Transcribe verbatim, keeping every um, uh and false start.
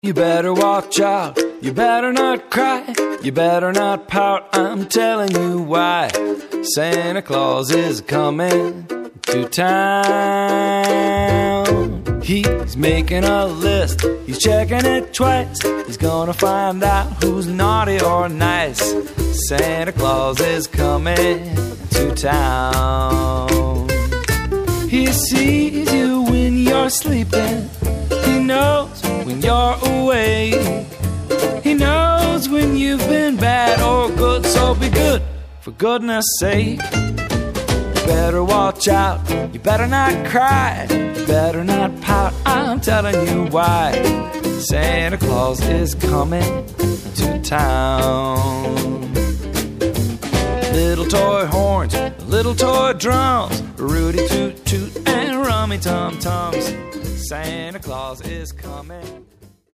You better watch out, you better not cry, you better not pout, I'm telling you why. Santa Claus is coming to town. He's making a list, he's checking it twice, he's gonna find out who's naughty or nice. Santa Claus is coming to town. He sees you when you're sleeping, he knows when you're away. He knows when you've been bad or good, so be good, for goodness sake. You better watch out, you better not cry, you better not pout, I'm telling you why. Santa Claus is coming to town. Little toy horns, little toy drums, Rudy toot toot and rummy tum tums. Santa Claus is coming